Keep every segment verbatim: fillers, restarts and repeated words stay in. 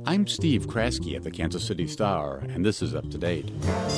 I'm Steve Kraske at the Kansas City Star, and this is Up to Date.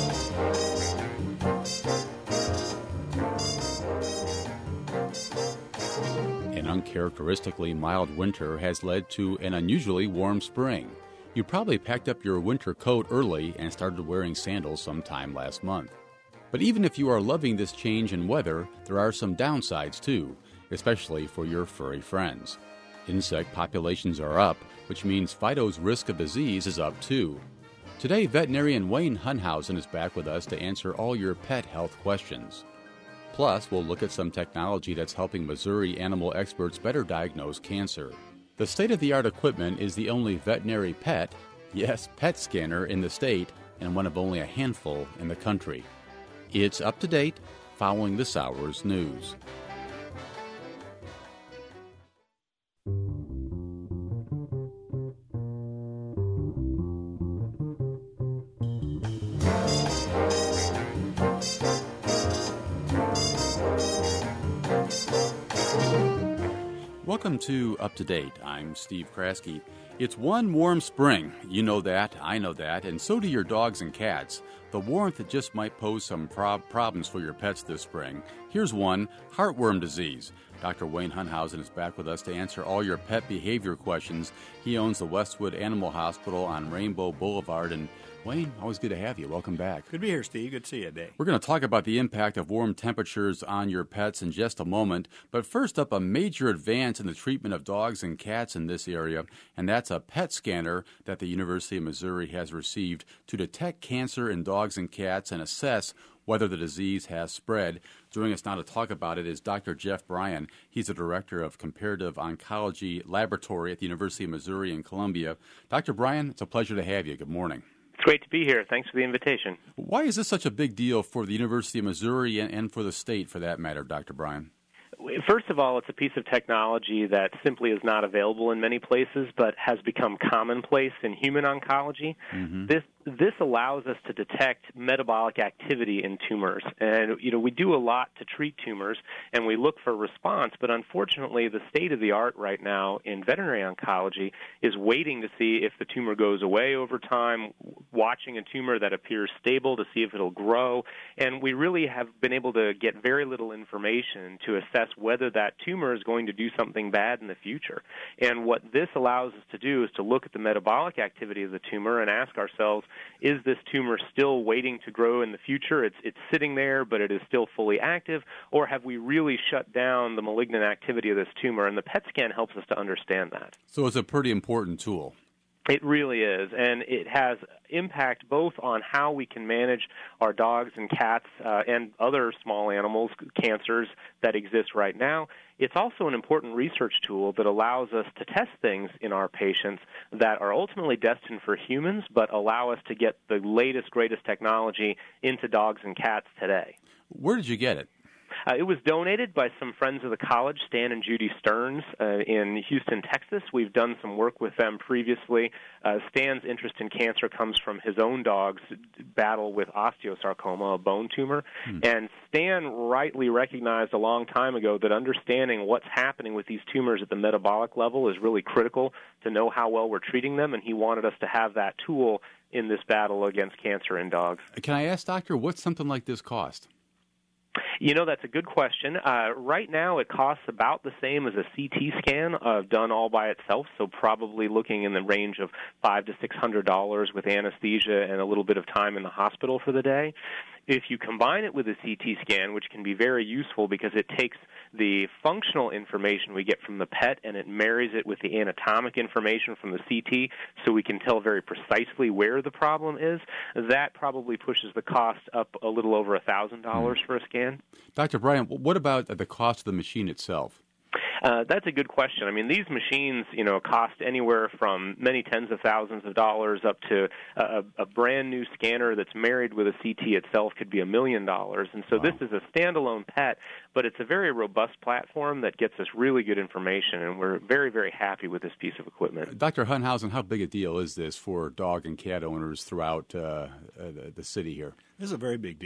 An uncharacteristically mild winter has led to an unusually warm spring. You probably packed up your winter coat early and started wearing sandals sometime last month. But even if you are loving this change in weather, there are some downsides too, especially for your furry friends. Insect populations are up, which means Fido's risk of disease is up too. Today, veterinarian Wayne Hunhausen is back with us to answer all your pet health questions. Plus, we'll look at some technology that's helping Missouri animal experts better diagnose cancer. The state-of-the-art equipment is the only veterinary pet, yes, pet scanner in the state, and one of only a handful in the country. It's Up to Date, following this hour's news. Welcome to Up to Date. I'm Steve Kraske. It's one warm spring. You know that, I know that, and so do your dogs and cats. The warmth just might pose some prob- problems for your pets this spring. Here's one, heartworm disease. Doctor Wayne Hunhausen is back with us to answer all your pet behavior questions. He owns the Westwood Animal Hospital on Rainbow Boulevard. And Wayne, always good to have you. Welcome back. Good to be here, Steve. Good to see you today. We're going to talk about the impact of warm temperatures on your pets in just a moment. But first up, a major advance in the treatment of dogs and cats in this area, and that's a PET scanner that the University of Missouri has received to detect cancer in dogs and cats and assess whether the disease has spread. Joining us now to talk about it is Doctor Jeff Bryan. He's the director of Comparative Oncology Laboratory at the University of Missouri in Columbia. Doctor Bryan, it's a pleasure to have you. Good morning. It's great to be here. Thanks for the invitation. Why is this such a big deal for the University of Missouri and, and for the state, for that matter, Doctor Bryan? First of all, it's a piece of technology that simply is not available in many places, but has become commonplace in human oncology. Mm-hmm. This this allows us to detect metabolic activity in tumors. And, you know, we do a lot to treat tumors, and we look for response, but unfortunately the state of the art right now in veterinary oncology is waiting to see if the tumor goes away over time, watching a tumor that appears stable to see if it'll grow, and we really have been able to get very little information to assess whether that tumor is going to do something bad in the future. And what this allows us to do is to look at the metabolic activity of the tumor and ask ourselves, is this tumor still waiting to grow in the future? It's it's sitting there, but it is still fully active, or have we really shut down the malignant activity of this tumor? And the PET scan helps us to understand that. So it's a pretty important tool. It really is, and it has impact both on how we can manage our dogs and cats uh, and other small animals, cancers that exist right now. It's also an important research tool that allows us to test things in our patients that are ultimately destined for humans, but allow us to get the latest, greatest technology into dogs and cats today. Where did you get it? Uh, it was donated by some friends of the college, Stan and Judy Stearns, uh, in Houston, Texas. We've done some work with them previously. Uh, Stan's interest in cancer comes from his own dog's battle with osteosarcoma, a bone tumor. Hmm. And Stan rightly recognized a long time ago that understanding what's happening with these tumors at the metabolic level is really critical to know how well we're treating them, and he wanted us to have that tool in this battle against cancer in dogs. Can I ask, Doctor, what's something like this cost? You know, that's a good question. Uh, right now, it costs about the same as a C T scan uh, done all by itself, so probably looking in the range of five to six hundred dollars with anesthesia and a little bit of time in the hospital for the day. If you combine it with a C T scan, which can be very useful because it takes the functional information we get from the PET and it marries it with the anatomic information from the C T so we can tell very precisely where the problem is, that probably pushes the cost up a little over one thousand dollars mm. for a scan. Doctor Bryan, what about the cost of the machine itself? Uh, that's a good question. I mean, these machines, you know, cost anywhere from many tens of thousands of dollars up to a, a brand new scanner that's married with a C T itself could be a million dollars. And so wow. This is a standalone PET, but it's a very robust platform that gets us really good information, and we're very, very happy with this piece of equipment. Doctor Hunhausen, how big a deal is this for dog and cat owners throughout uh, uh, the city here? This is a very big deal.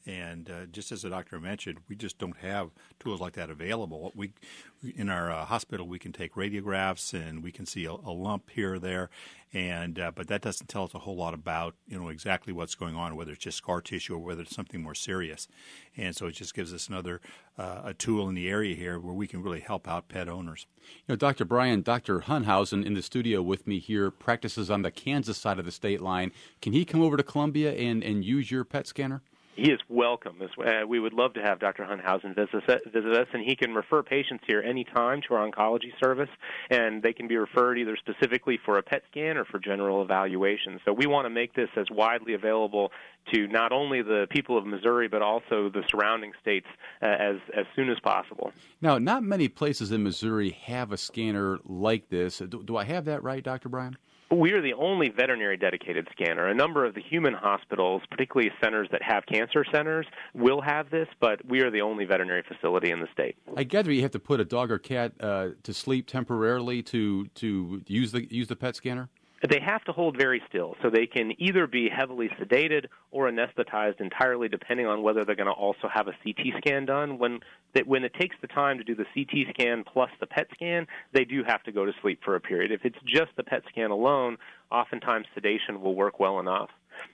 And uh, just as the doctor mentioned, we just don't have tools like that available. We, in our uh, hospital, we can take radiographs and we can see a, a lump here or there, and uh, but that doesn't tell us a whole lot about you know exactly what's going on, whether it's just scar tissue or whether it's something more serious. And so it just gives us another uh, a tool in the area here where we can really help out pet owners. You know, Doctor Brian, Doctor Hunhausen in the studio with me here practices on the Kansas side of the state line. Can he come over to Columbia and, and use your PET scanner? He is welcome. Uh, we would love to have Doctor Hunhausen visit, visit us, and he can refer patients here anytime to our oncology service, and they can be referred either specifically for a PET scan or for general evaluation. So we want to make this as widely available to not only the people of Missouri but also the surrounding states uh, as, as soon as possible. Now, not many places in Missouri have a scanner like this. Do, do I have that right, Doctor Brian? We are the only veterinary-dedicated scanner. A number of the human hospitals, particularly centers that have cancer centers, will have this, but we are the only veterinary facility in the state. I gather you have to put a dog or cat uh, to sleep temporarily to to use the use the PET scanner? They have to hold very still, so they can either be heavily sedated or anesthetized entirely, depending on whether they're going to also have a C T scan done. When that when it takes the time to do the C T scan plus the PET scan, they do have to go to sleep for a period. If it's just the PET scan alone, oftentimes sedation will work well enough.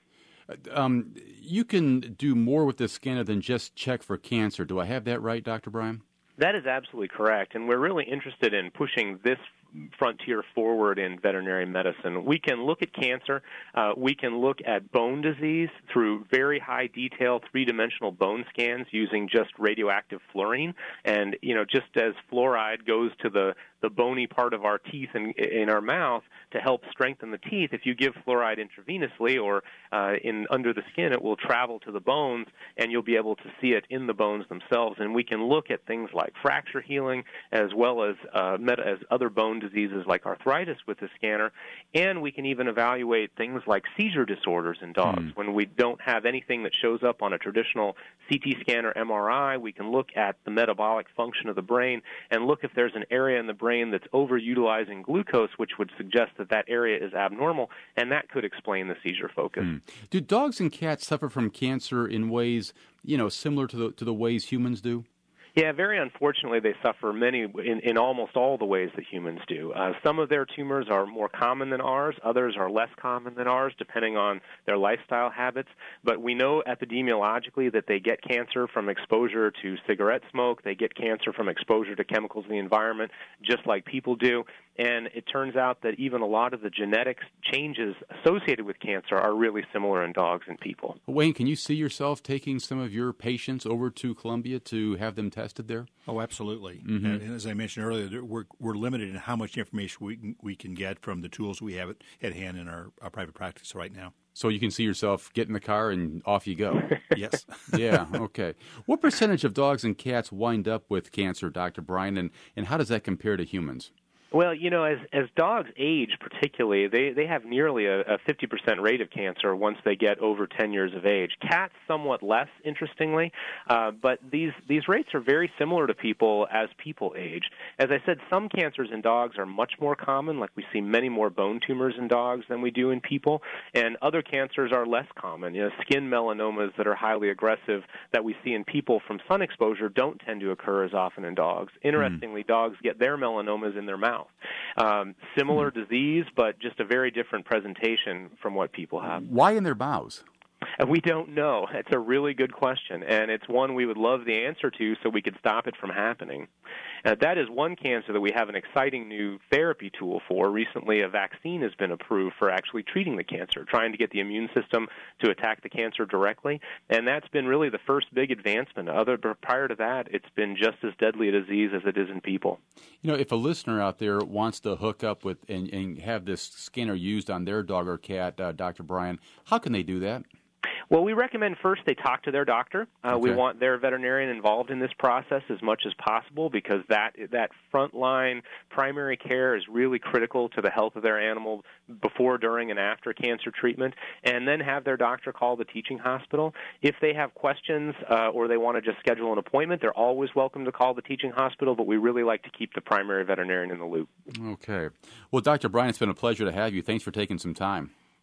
Um, you can do more with this scanner than just check for cancer. Do I have that right, Doctor Brian? That is absolutely correct, and we're really interested in pushing this frontier forward in veterinary medicine. We can look at cancer. Uh, we can look at bone disease through very high detail three-dimensional bone scans using just radioactive fluorine. And, you know, just as fluoride goes to the, the bony part of our teeth and in our mouth to help strengthen the teeth, if you give fluoride intravenously or uh, in under the skin, it will travel to the bones, and you'll be able to see it in the bones themselves. And we can look at things like fracture healing as well as uh, meta, as other bone diseases like arthritis with the scanner, and we can even evaluate things like seizure disorders in dogs. Mm. When we don't have anything that shows up on a traditional C T scan or M R I, we can look at the metabolic function of the brain and look if there's an area in the brain that's overutilizing glucose, which would suggest that that area is abnormal, and that could explain the seizure focus. Mm. Do dogs and cats suffer from cancer in ways, you know, similar to the to the ways humans do? Yeah, very unfortunately, they suffer many in, in almost all the ways that humans do. Uh, some of their tumors are more common than ours. Others are less common than ours, depending on their lifestyle habits. But we know epidemiologically that they get cancer from exposure to cigarette smoke. They get cancer from exposure to chemicals in the environment, just like people do. And it turns out that even a lot of the genetic changes associated with cancer are really similar in dogs and people. Wayne, can you see yourself taking some of your patients over to Columbia to have them tested there? Oh, absolutely. Mm-hmm. And as I mentioned earlier, we're we're limited in how much information we can, we can get from the tools we have at, at hand in our, our private practice right now. So you can see yourself get in the car and off you go. Yes. Yeah, okay. What percentage of dogs and cats wind up with cancer, Doctor Brian, and, and how does that compare to humans? Well, you know, as as dogs age particularly, they, they have nearly a, a fifty percent rate of cancer once they get over ten years of age. Cats somewhat less, interestingly, uh, but these, these rates are very similar to people as people age. As I said, some cancers in dogs are much more common, like we see many more bone tumors in dogs than we do in people, and other cancers are less common. You know, skin melanomas that are highly aggressive that we see in people from sun exposure don't tend to occur as often in dogs. Interestingly, mm. dogs get their melanomas in their mouth. Um, similar disease, but just a very different presentation from what people have. Why in their mouths? We don't know. It's a really good question, and it's one we would love the answer to so we could stop it from happening. Uh, that is one cancer that we have an exciting new therapy tool for. Recently, a vaccine has been approved for actually treating the cancer, trying to get the immune system to attack the cancer directly, and that's been really the first big advancement. Other prior to that, it's been just as deadly a disease as it is in people. You know, if a listener out there wants to hook up with and, and have this scanner used on their dog or cat, uh, Doctor Brian, how can they do that? Well, we recommend first they talk to their doctor. Uh, okay. We want their veterinarian involved in this process as much as possible because that that frontline primary care is really critical to the health of their animal before, during, and after cancer treatment, and then have their doctor call the teaching hospital. If they have questions uh, or they want to just schedule an appointment, they're always welcome to call the teaching hospital, but we really like to keep the primary veterinarian in the loop. Okay. Well, Doctor Brian, it's been a pleasure to have you. Thanks for taking some time.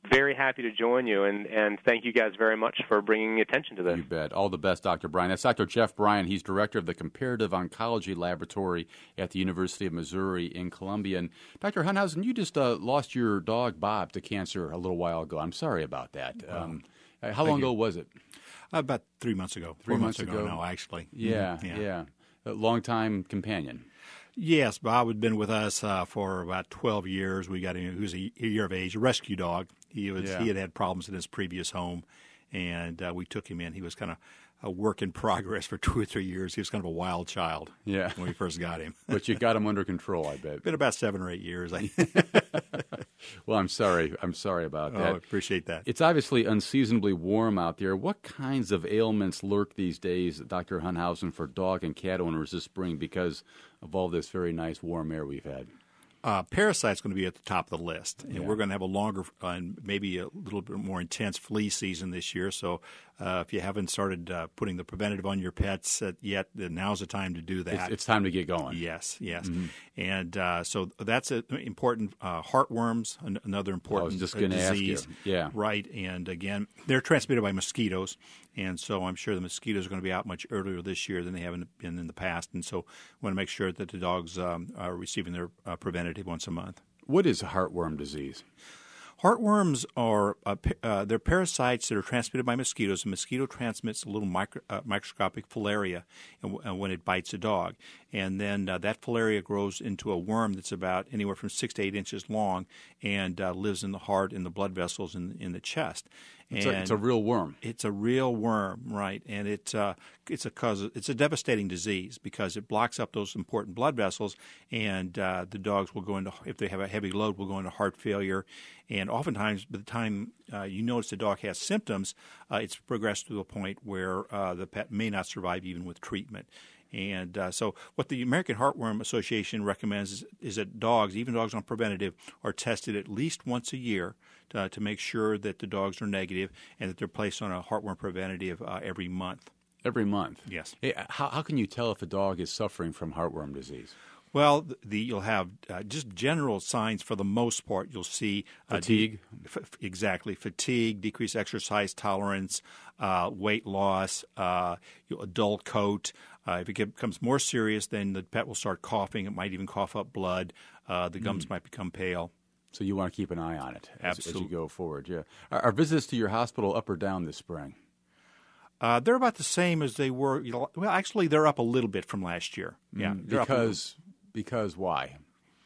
very happy to join you, and, and thank you guys very much for bringing attention to this. You bet. All the best, Doctor Bryan. That's Doctor Jeff Bryan. He's director of the Comparative Oncology Laboratory at the University of Missouri in Columbia. And Doctor Hunthausen, you just uh, lost your dog, Bob, to cancer a little while ago. I'm sorry about that. Um, how long you. ago was it? Uh, about three months ago. Three Four months, months ago. ago, no, actually. Yeah, Mm-hmm. yeah. yeah. A long-time companion. Yes, Bob had been with us uh, for about twelve years. We got him; he was a year of age, a rescue dog. He was Yeah. he had had problems in his previous home, and uh, we took him in. He was kind of a work in progress for two or three years. He was kind of a wild child. Yeah. when we first got him. But you got him under control, I bet. Been about seven or eight years. I Well, I'm sorry. I'm sorry about oh, that. appreciate that. It's obviously unseasonably warm out there. What kinds of ailments lurk these days, Doctor Hunthausen, for dog and cat owners this spring because of all this very nice warm air we've had? Uh, parasites going to be at the top of the list, and Yeah. we're going to have a longer uh, and maybe a little bit more intense flea season this year. So, uh, if you haven't started uh, putting the preventative on your pets uh, yet, then now's the time to do that. It's, it's time to get going. Yes, yes, Mm-hmm. and uh, so that's a, important. Uh, heartworms, an, another important just uh, gonna ask disease. you. Yeah. right. And again, they're transmitted by mosquitoes, and so I'm sure the mosquitoes are going to be out much earlier this year than they have been in the past. And so, we want to make sure that the dogs um, are receiving their uh, preventative once a month. What is heartworm disease? Heartworms are uh, pa- uh, they're parasites that are transmitted by mosquitoes. A mosquito transmits a little micro, uh, microscopic filaria and, uh, when it bites a dog, and then uh, that filaria grows into a worm that's about anywhere from six to eight inches long and uh, lives in the heart and the blood vessels in in the chest. It's, And a, it's a real worm. It's a real worm, right? And it uh, it's a cause it's a devastating disease because it blocks up those important blood vessels, and uh, the dogs will go into, if they have a heavy load, will go into heart failure. And oftentimes, by the time uh, you notice the dog has symptoms, uh, it's progressed to a point where uh, the pet may not survive even with treatment. And uh, so what the American Heartworm Association recommends is, is that dogs, even dogs on preventative, are tested at least once a year to, to make sure that the dogs are negative and that they're placed on a heartworm preventative uh, every month. Every month? Yes. Hey, how, how can you tell if a dog is suffering from heartworm disease? Well, the, the you'll have uh, just general signs for the most part. You'll see uh, Fatigue? F- f- exactly. Fatigue, decreased exercise tolerance, uh, weight loss, uh, you know, a dull coat. Uh, if it get, becomes more serious, then the pet will start coughing. It might even cough up blood. Uh, the gums mm. might become pale. So you want to keep an eye on it as, as Absolutely. you go forward. Yeah. Are, are visits to your hospital up or down this spring? Uh, they're about the same as they were. You know, well, actually, they're up a little bit from last year. Yeah, Mm, because because why?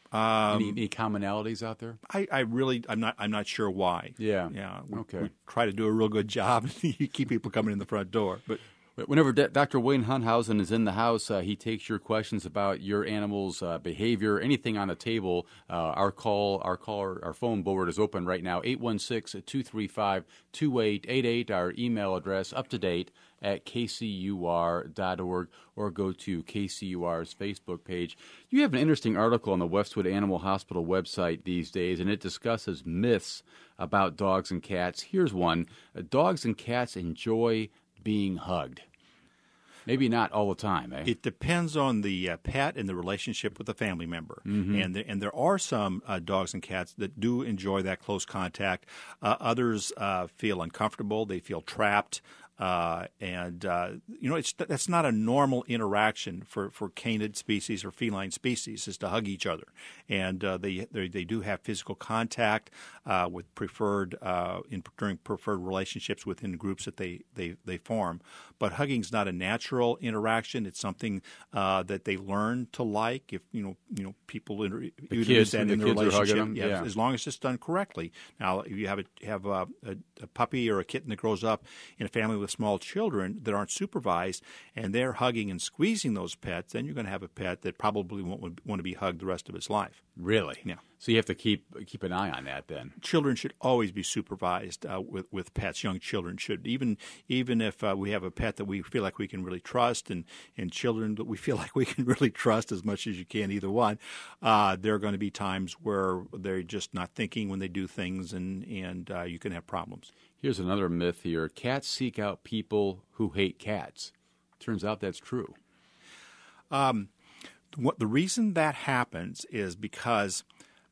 Um, any, any commonalities out there? I, I really, I'm not, I'm not sure why. Yeah. Yeah. We, Okay. we try to do a real good job. You keep people coming in the front door, but. Whenever D- Doctor Wayne Hunthausen is in the house, uh, he takes your questions about your animal's uh, behavior, anything on the table. Uh, our call, our call, our phone board is open right now, eight one six, two three five, two eight eight eight. Our email address, up to date, at k c u r dot org, or go to K C U R's Facebook page. You have an interesting article on the Westwood Animal Hospital website these days, and it discusses myths about dogs and cats. Here's one. Uh, dogs and cats enjoy being hugged. Maybe not all the time, eh? It depends on the uh, pet and the relationship with the family member. Mm-hmm. And, the, and there are some uh, dogs and cats that do enjoy that close contact. Uh, others uh, feel uncomfortable. They feel trapped. Uh, and, uh, you know, it's, that's not a normal interaction for, for canid species or feline species, is to hug each other. And uh, they, they they do have physical contact uh, with preferred uh, in, during preferred relationships within groups that they, they, they form. But hugging's not a natural interaction. It's something uh, that they learn to like. If you know you know people inter- kids, that the in the kids are relationship, hugging them, yeah, yeah. as long as it's done correctly. Now, if you have a have a, a, a puppy or a kitten that grows up in a family with small children that aren't supervised, and they're hugging and squeezing those pets, then you're going to have a pet that probably won't want to be hugged the rest of its life. Really? Yeah. So you have to keep keep an eye on that then. Children should always be supervised uh, with with pets. Young children should, even even if uh, we have a pet that we feel like we can really trust, and, and children that we feel like we can really trust as much as you can, either one. Uh, there are going to be times where they're just not thinking when they do things, and and uh, you can have problems. Here's another myth here: cats seek out people who hate cats. Turns out that's true. Um, what the reason that happens is because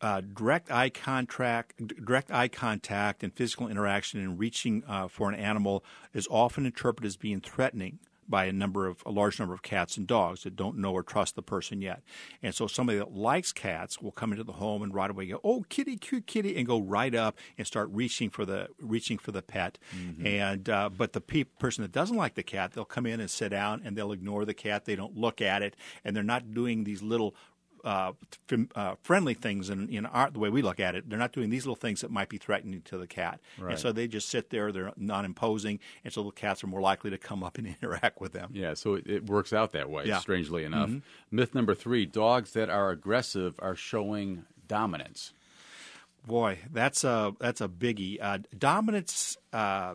uh, direct eye contact, direct eye contact, and physical interaction and reaching uh, for an animal is often interpreted as being threatening by a number of a large number of cats and dogs that don't know or trust the person yet. And so somebody that likes cats will come into the home and right away go, "Oh, kitty, cute kitty," and go right up and start reaching for the reaching for the pet. Mm-hmm. And uh, but the pe- person that doesn't like the cat, they'll come in and sit down and they'll ignore the cat. They don't look at it, and they're not doing these little Uh, f- uh, friendly things in, in our, the way we look at it. They're not doing these little things that might be threatening to the cat. Right. And so they just sit there. They're non-imposing, and so the cats are more likely to come up and interact with them. Yeah, so it, it works out that way, yeah. strangely enough. Mm-hmm. Myth number three, dogs that are aggressive are showing dominance. Boy, that's a, that's a biggie. Uh, dominance uh,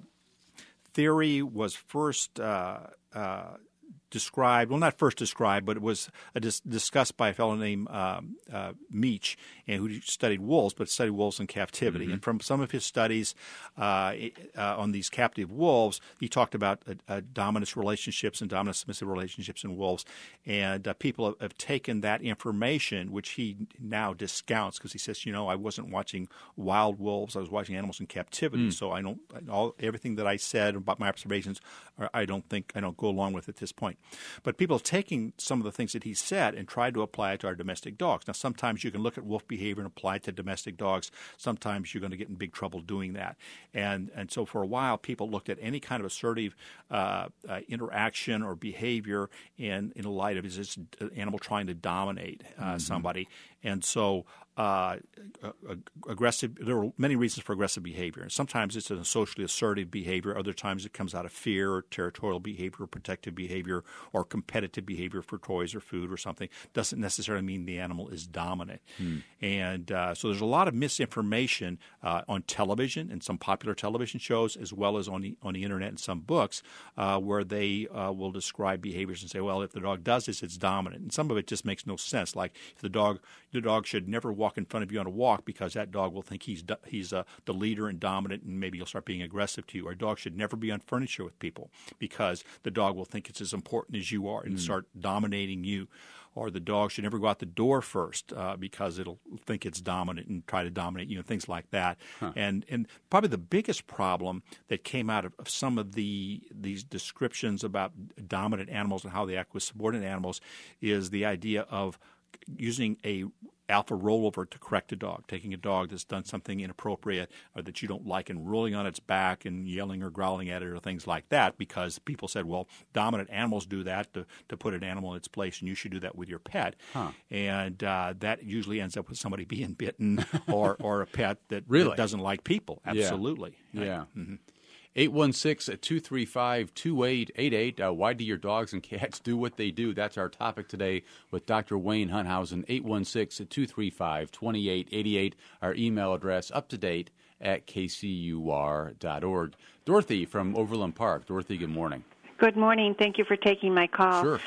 theory was first uh, uh, described, well, not first described, but it was uh, dis- discussed by a fellow named um, uh, Meach, and who studied wolves, but studied wolves in captivity. Mm-hmm. And from some of his studies uh, uh, on these captive wolves, he talked about uh, uh, dominance relationships and dominant submissive relationships in wolves. And uh, people have, have taken that information, which he now discounts because he says, you know, I wasn't watching wild wolves; I was watching animals in captivity. Mm. So I don't all everything that I said about my observations, I don't think I don't go along with at this point. But people are taking some of the things that he said and tried to apply it to our domestic dogs. Now, sometimes you can look at wolf behavior and apply it to domestic dogs. Sometimes you're going to get in big trouble doing that. And and so for a while, people looked at any kind of assertive uh, uh, interaction or behavior in, in light of is this animal trying to dominate uh, mm-hmm. somebody. And so uh, aggressive. There are many reasons for aggressive behavior. And sometimes it's a socially assertive behavior. Other times it comes out of fear or territorial behavior or protective behavior or competitive behavior for toys or food or something. Doesn't necessarily mean the animal is dominant. Hmm. And uh, so there's a lot of misinformation uh, on television and some popular television shows, as well as on the on the internet and some books, uh, where they uh, will describe behaviors and say, well, if the dog does this, it's dominant. And some of it just makes no sense. Like if the dog the dog should never walk in front of you on a walk because that dog will think he's he's uh, the leader and dominant, and maybe he'll start being aggressive to you. Or a dog should never be on furniture with people because the dog will think it's as important as you are and mm. start dominating you. Or the dog should never go out the door first uh, because it'll think it's dominant and try to dominate you, and things like that. Huh. And and probably the biggest problem that came out of, of some of the these descriptions about dominant animals and how they act with subordinate animals is the idea of using a alpha rollover to correct a dog, taking a dog that's done something inappropriate or that you don't like and rolling on its back and yelling or growling at it or things like that, because people said, well, dominant animals do that to, to put an animal in its place, and you should do that with your pet. Huh. And uh, that usually ends up with somebody being bitten or, or a pet that, really? that doesn't like people. Absolutely. Yeah. yeah. Mm-hmm. eight one six, two three five, two eight eight eight. Uh, why do your dogs and cats do what they do? That's our topic today with Doctor Wayne Hunthausen. eight one six, two three five, two eight eight eight. Our email address, up to date at k c u r dot org. Dorothy from Overland Park. Dorothy, good morning. Good morning. Thank you for taking my call. Sure.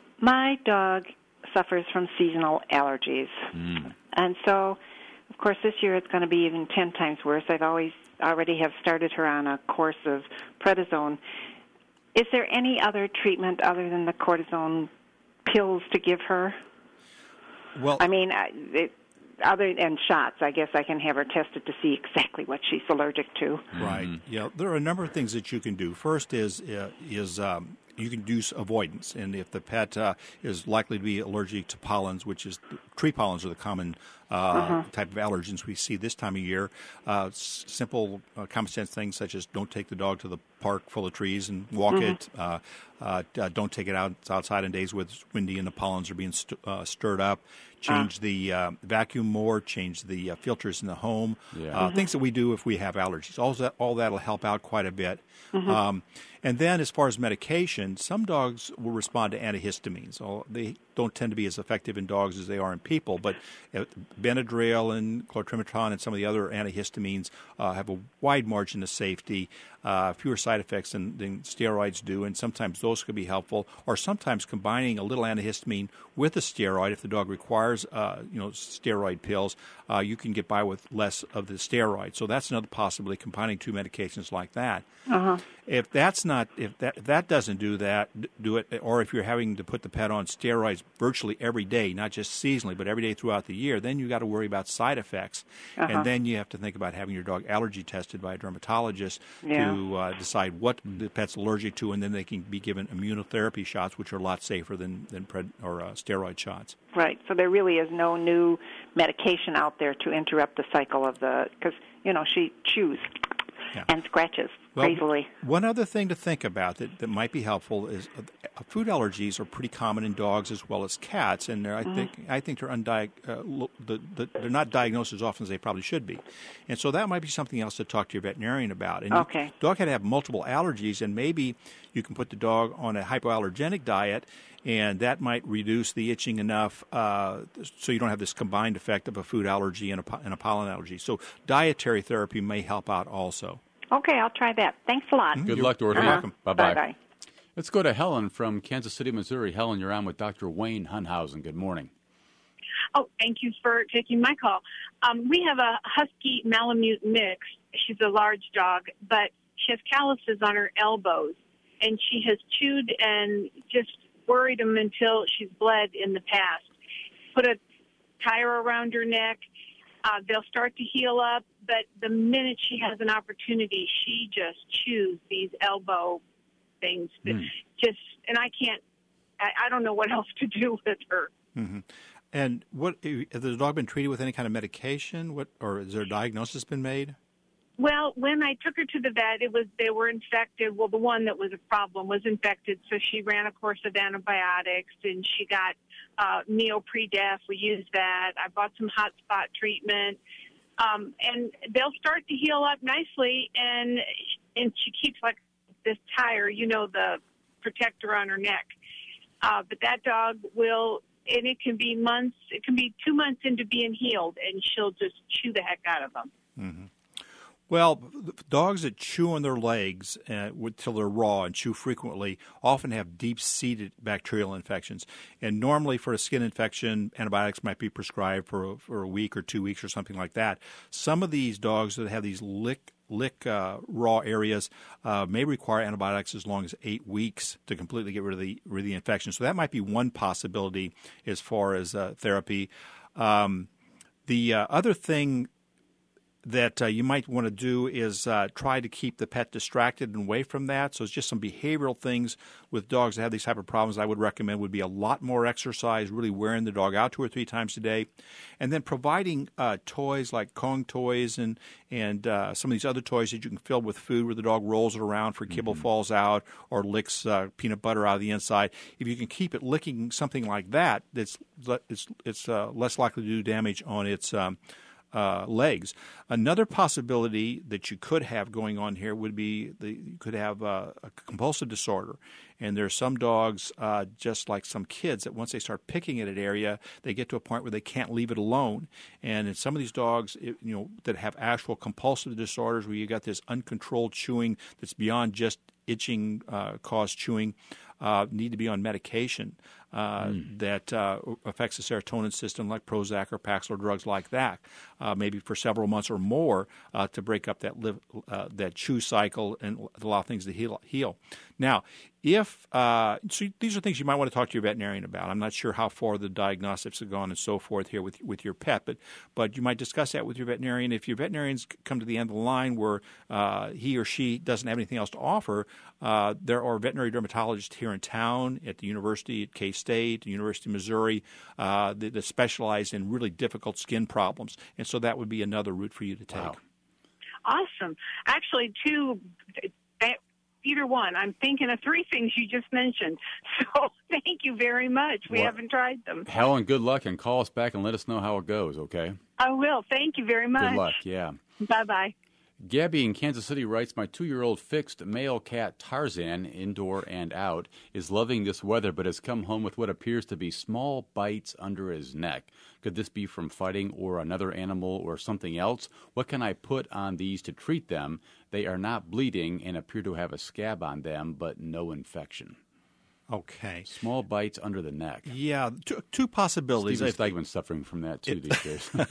My dog suffers from seasonal allergies. Mm. And so, of course, this year it's going to be even ten times worse. I've always already have started her on a course of prednisone. Is there any other treatment other than the cortisone pills to give her? Well, I mean, it, other than shots, I guess I can have her tested to see exactly what she's allergic to. Right. Mm-hmm. Yeah. There are a number of things that you can do. First is uh, is um, you can do avoidance, and if the pet uh, is likely to be allergic to pollens, which is tree pollens are the common uh, uh-huh. type of allergens we see this time of year. Uh, s- simple, uh, common sense things such as don't take the dog to the park full of trees and walk mm-hmm. it. Uh, uh, don't take it out outside on days where it's windy and the pollens are being st- uh, stirred up. Change uh. the uh, vacuum more. Change the uh, filters in the home. Yeah. Uh, mm-hmm. Things that we do if we have allergies. All that all that will help out quite a bit. Mm-hmm. Um, and then, as far as medication, some dogs will respond to antihistamines. So they don't tend to be as effective in dogs as they are in people, but uh, Benadryl and chlortrimetron and some of the other antihistamines uh, have a wide margin of safety. uh, fewer side effects than, than steroids do, and sometimes those could be helpful. Or sometimes combining a little antihistamine with a steroid, if the dog requires uh, you know steroid pills, uh, you can get by with less of the steroid. So that's another possibility, combining two medications like that. Uh-huh. If that's not, if that if that doesn't do that, do it. Or if you're having to put the pet on steroids virtually every day, not just seasonally, but every day throughout the year, then you got to worry about side effects, uh-huh. and then you have to think about having your dog allergy tested by a dermatologist yeah. to uh, decide what the pet's allergic to, and then they can be given immunotherapy shots, which are a lot safer than than pred, or uh, steroid shots. Right. So there really is no new medication out there to interrupt the cycle of the, because you know she chews yeah. and scratches. Well, crazily. One other thing to think about that, that might be helpful is uh, food allergies are pretty common in dogs as well as cats, and I mm-hmm. think I think they're undiag- uh, the, the, they're not diagnosed as often as they probably should be, and so that might be something else to talk to your veterinarian about. And okay. you, dog had to have multiple allergies, and maybe you can put the dog on a hypoallergenic diet, and that might reduce the itching enough uh, so you don't have this combined effect of a food allergy and a, and a pollen allergy. So dietary therapy may help out also. Okay, I'll try that. Thanks a lot. Good You're, luck, Dorothy. You're welcome. Bye-bye. Bye-bye. Let's go to Helen from Kansas City, Missouri. Helen, you're on with Doctor Wayne Hunhausen. Good morning. Oh, thank you for taking my call. Um, we have a Husky Malamute mix. She's a large dog, but she has calluses on her elbows, and she has chewed and just worried them until she's bled in the past. Put a tire around her neck. Uh, they'll start to heal up, but the minute she has an opportunity, she just chews these elbow things. Mm. Just, and I can't, I, I don't know what else to do with her. Mm-hmm. And what has the dog been treated with any kind of medication? What, or has there a diagnosis been made? Well, when I took her to the vet, it was they were infected. Well, the one that was a problem was infected, so she ran a course of antibiotics, and she got uh, Neopredef. We used that. I bought some hot spot treatment, um, and they'll start to heal up nicely. And and she keeps like this tire, you know, the protector on her neck. Uh, but that dog will, and it can be months. It can be two months into being healed, and she'll just chew the heck out of them. Mm-hmm. Well, dogs that chew on their legs uh, until they're raw and chew frequently often have deep-seated bacterial infections. And normally for a skin infection, antibiotics might be prescribed for, for a week or two weeks or something like that. Some of these dogs that have these lick lick uh, raw areas uh, may require antibiotics as long as eight weeks to completely get rid of the, rid of the infection. So that might be one possibility as far as uh, therapy. Um, the uh, other thing that uh, you might want to do is uh, try to keep the pet distracted and away from that. So it's just some behavioral things with dogs that have these type of problems I would recommend would be a lot more exercise, really wearing the dog out two or three times a day, and then providing uh, toys like Kong toys and, and uh, some of these other toys that you can fill with food where the dog rolls it around for kibble mm-hmm. falls out or licks uh, peanut butter out of the inside. If you can keep it licking something like that, that's, it's, it's uh, less likely to do damage on its um, Uh, legs. Another possibility that you could have going on here would be the, you could have uh, a compulsive disorder. And there are some dogs, uh, just like some kids, that once they start picking at an area, they get to a point where they can't leave it alone. And in some of these dogs, it, you know, that have actual compulsive disorders where you got this uncontrolled chewing that's beyond just itching uh, caused chewing, uh, need to be on medication uh, mm. that uh, affects the serotonin system, like Prozac or Paxil or drugs like that, uh, maybe for several months or more uh, to break up that live, uh, that chew cycle and allow things to heal. heal. Now, if uh, so these are things you might want to talk to your veterinarian about. I'm not sure how far the diagnostics have gone and so forth here with with your pet, but but you might discuss that with your veterinarian. If your veterinarian's come to the end of the line where uh, he or she doesn't have anything else to offer, uh, there are veterinary dermatologists here in town at the university, at K-State, the University of Missouri, uh, that, that specialize in really difficult skin problems, and so that would be another route for you to take. Wow. Awesome. Actually, two. Either one. I'm thinking of three things you just mentioned. So thank you very much. We well, haven't tried them. Helen, good luck, and call us back and let us know how it goes, okay? I will. Thank you very much. Good luck, yeah. Bye-bye. Gabby in Kansas City writes, my two-year-old fixed male cat Tarzan, indoor and out, is loving this weather but has come home with what appears to be small bites under his neck. Could this be from fighting or another animal or something else? What can I put on these to treat them? They are not bleeding and appear to have a scab on them, but no infection. Okay. Small bites under the neck. Yeah, two, two possibilities. Steven Stegman's suffering from that, too, it, these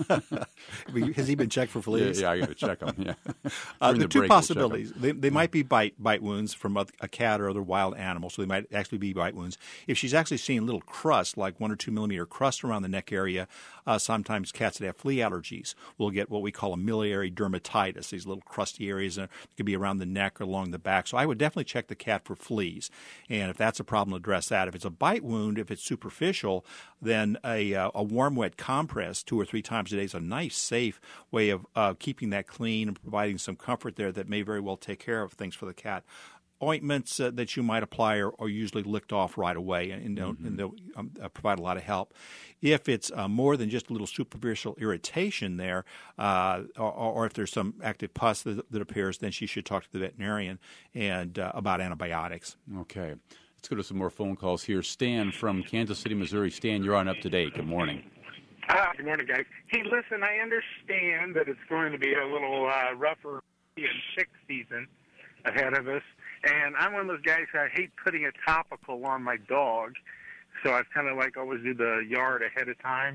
days. Has he been checked for fleas? Yeah, yeah I got to check him, yeah. uh, the, the two break, possibilities. We'll they they might be bite bite wounds from a, a cat or other wild animal, so they might actually be bite wounds. If she's actually seeing little crust, like one or two millimeter crust around the neck area, uh, sometimes cats that have flea allergies will get what we call a miliary dermatitis, these little crusty areas that could be around the neck or along the back. So I would definitely check the cat for fleas, and if that's a problem, address that. If it's a bite wound, if it's superficial, then a, uh, a warm, wet compress two or three times a day is a nice, safe way of uh, keeping that clean and providing some comfort there that may very well take care of things for the cat. Ointments uh, that you might apply are, are usually licked off right away, and, mm-hmm. and they'll um, uh, provide a lot of help. If it's uh, more than just a little superficial irritation there, uh, or, or if there's some active pus that, that appears, then she should talk to the veterinarian and uh, about antibiotics. Okay. Let's go to some more phone calls here. Stan from Kansas City, Missouri. Stan, you're on up to date. Good morning. Ah, good morning, guys. Hey, listen, I understand that it's going to be a little uh, rougher in tick season ahead of us, and I'm one of those guys that I hate putting a topical on my dog, so I kind of like always do the yard ahead of time.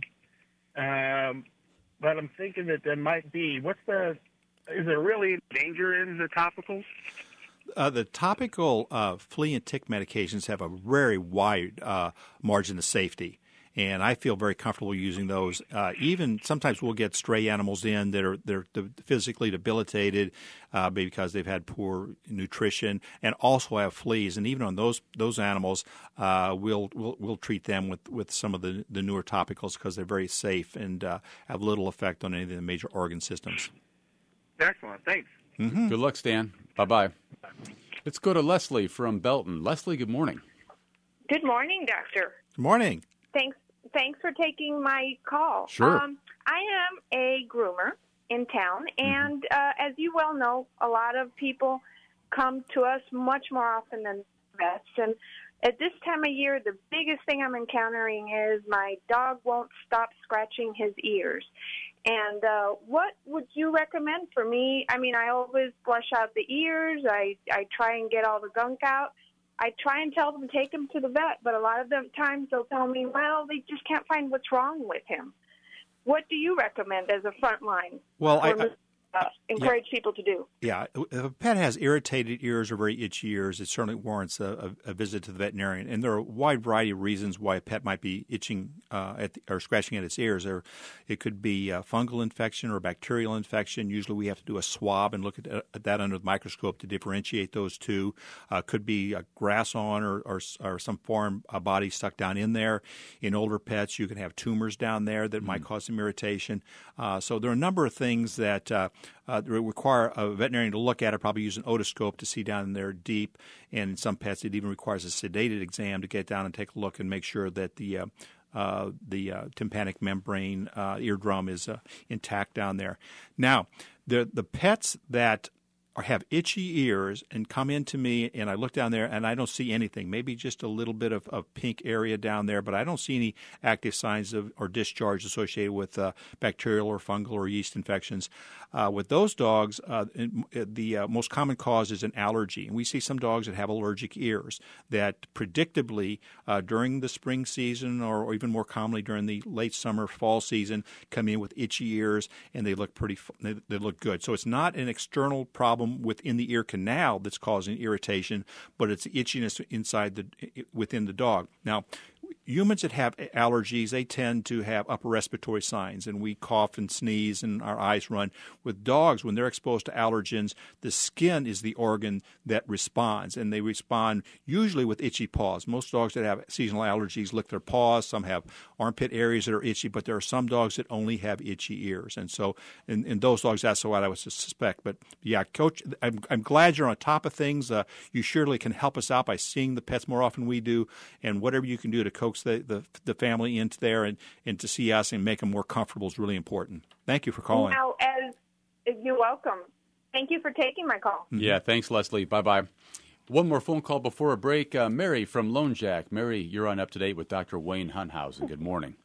Um, but I'm thinking that there might be, what's the, is there really danger in the topicals? Uh, the topical uh, flea and tick medications have a very wide uh, margin of safety, and I feel very comfortable using those. Uh, even sometimes we'll get stray animals in that are they're physically debilitated uh, because they've had poor nutrition and also have fleas. And even on those those animals, uh, we'll, we'll we'll treat them with, with some of the, the newer topicals because they're very safe and uh, have little effect on any of the major organ systems. Excellent. Thanks. Mm-hmm. Good luck, Stan. Bye-bye. Let's go to Leslie from Belton. Leslie, good morning. Good morning, Doctor. Good morning. Thanks Thanks for taking my call. Sure. Um, I am a groomer in town, and mm-hmm. uh, as you well know, a lot of people come to us much more often than vets. And at this time of year, the biggest thing I'm encountering is my dog won't stop scratching his ears. And uh, what would you recommend for me? I mean, I always flush out the ears. I, I try and get all the gunk out. I try and tell them to take him to the vet, but a lot of the times they'll tell me, well, they just can't find what's wrong with him. What do you recommend as a front line? Well, I, I uh, encourage yeah. people to do? Yeah, if a pet has irritated ears or very itchy ears, it certainly warrants a, a, a visit to the veterinarian. And there are a wide variety of reasons why a pet might be itching uh, at the, or scratching at its ears. There, it could be a fungal infection or a bacterial infection. Usually we have to do a swab and look at, at that under the microscope to differentiate those two. Uh, could be a grass on or, or, or some foreign uh, body stuck down in there. In older pets, you can have tumors down there that mm-hmm. might cause some irritation. Uh, so there are a number of things that uh, Uh, require a veterinarian to look at it, probably use an otoscope to see down there deep. And in some pets, it even requires a sedated exam to get down and take a look and make sure that the uh, uh, the uh, tympanic membrane uh, eardrum is uh, intact down there. Now, the the pets that or have itchy ears and come into me and I look down there and I don't see anything, maybe just a little bit of, of pink area down there, but I don't see any active signs of or discharge associated with uh, bacterial or fungal or yeast infections. Uh, with those dogs, uh, the uh, most common cause is an allergy. And we see some dogs that have allergic ears that predictably uh, during the spring season or, or even more commonly during the late summer, fall season come in with itchy ears and they look pretty, they, they look good. So it's not an external problem within the ear canal that's causing irritation, but it's itchiness inside the within the dog. Now, humans that have allergies, they tend to have upper respiratory signs, and we cough and sneeze and our eyes run. With dogs, when they're exposed to allergens, the skin is the organ that responds, and they respond usually with itchy paws. Most dogs that have seasonal allergies lick their paws. Some have armpit areas that are itchy, but there are some dogs that only have itchy ears. And so in, in those dogs, that's what I would suspect. But, yeah, Coach, I'm, I'm glad you're on top of things. Uh, you surely can help us out by seeing the pets more often we do, and whatever you can do to coax the, the, the family into there and, and to see us and make them more comfortable is really important. Thank you for calling. Now, as you're welcome. Thank you for taking my call. Yeah, thanks, Leslie. Bye-bye. One more phone call before a break. Uh, Mary from Lone Jack. Mary, you're on Up to Date with Doctor Wayne Hunthausen. Good morning.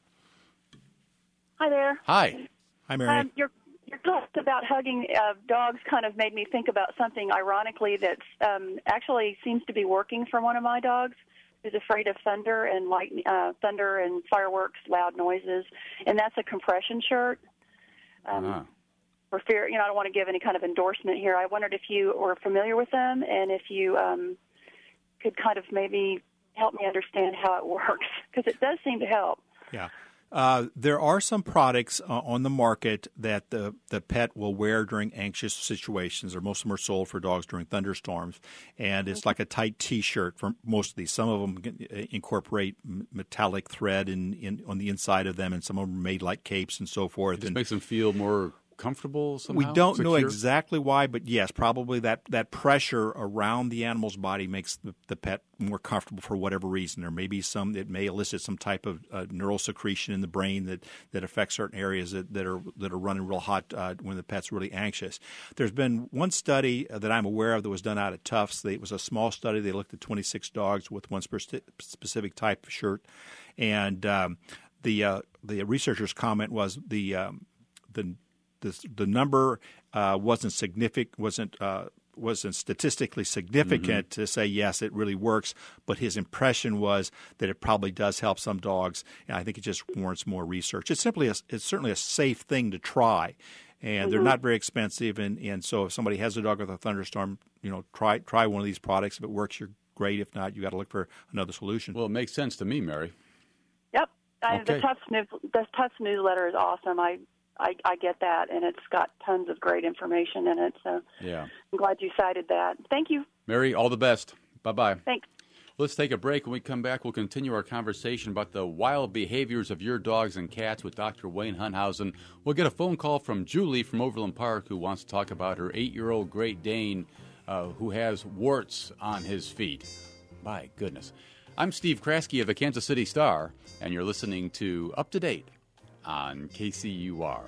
Hi there. Hi. Hi, Mary. Um, your your talk about hugging uh, dogs kind of made me think about something ironically that um, actually seems to be working for one of my dogs who's afraid of thunder and lightning, uh, thunder and fireworks, loud noises, and that's a compression shirt. Um, uh-huh. For fear, you know, I don't want to give any kind of endorsement here. I wondered if you were familiar with them and if you um, could kind of maybe help me understand how it works, because it does seem to help. Yeah. Uh, there are some products uh, on the market that the, the pet will wear during anxious situations, or most of them are sold for dogs during thunderstorms. And it's like a tight T-shirt for most of these. Some of them incorporate metallic thread in, in on the inside of them, and some of them are made like capes and so forth. It just and makes them feel more comfortable somehow? We don't secure? know exactly why, but yes, probably that, that pressure around the animal's body makes the, the pet more comfortable for whatever reason. There may be some, it may elicit some type of uh, neural secretion in the brain that, that affects certain areas that, that are that are running real hot uh, when the pet's really anxious. There's been one study that I'm aware of that was done out at Tufts. They, it was a small study. They looked at twenty-six dogs with one spe- specific type of shirt, and um, the uh, the researchers' comment was the um, the The, the number uh, wasn't significant, wasn't uh, wasn't statistically significant mm-hmm. to say yes, it really works. But his impression was that it probably does help some dogs, and I think it just warrants more research. It's simply a, it's certainly a safe thing to try, and mm-hmm. they're not very expensive. And, and so if somebody has a dog with a thunderstorm, you know, try try one of these products. If it works, you're great. If not, you got to look for another solution. Well, it makes sense to me, Mary. Yep, I, okay. the Tufts news, the Tufts newsletter is awesome. I. I, I get that, and it's got tons of great information in it, so yeah. I'm glad you cited that. Thank you. Mary, all the best. Bye-bye. Thanks. Let's take a break. When we come back, we'll continue our conversation about the wild behaviors of your dogs and cats with Doctor Wayne Hunthausen. We'll get a phone call from Julie from Overland Park who wants to talk about her eight-year-old Great Dane uh, who has warts on his feet. My goodness. I'm Steve Kraske of the Kansas City Star, and you're listening to Up to Date on K C U R.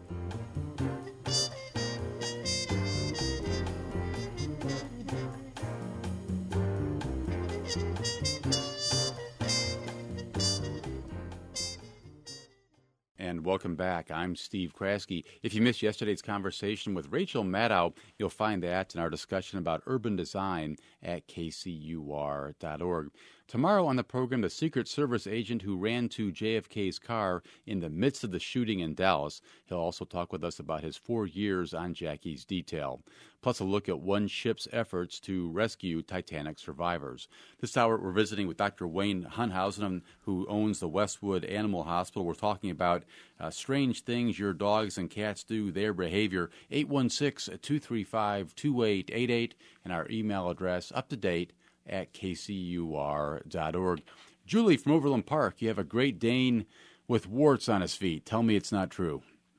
And welcome back. I'm Steve Kraske. If you missed yesterday's conversation with Rachel Maddow, you'll find that in our discussion about urban design at K C U R dot org. Tomorrow on the program, the Secret Service agent who ran to J F K's car in the midst of the shooting in Dallas. He'll also talk with us about his four years on Jackie's detail. Plus a look at one ship's efforts to rescue Titanic survivors. This hour, we're visiting with Doctor Wayne Hunthausen, who owns the Westwood Animal Hospital. We're talking about uh, strange things your dogs and cats do, their behavior. eight one six, two three five, two eight eight eight, and our email address, up to date, at K C U R dot org. Julie from Overland Park, you have a Great Dane with warts on his feet. Tell me it's not true.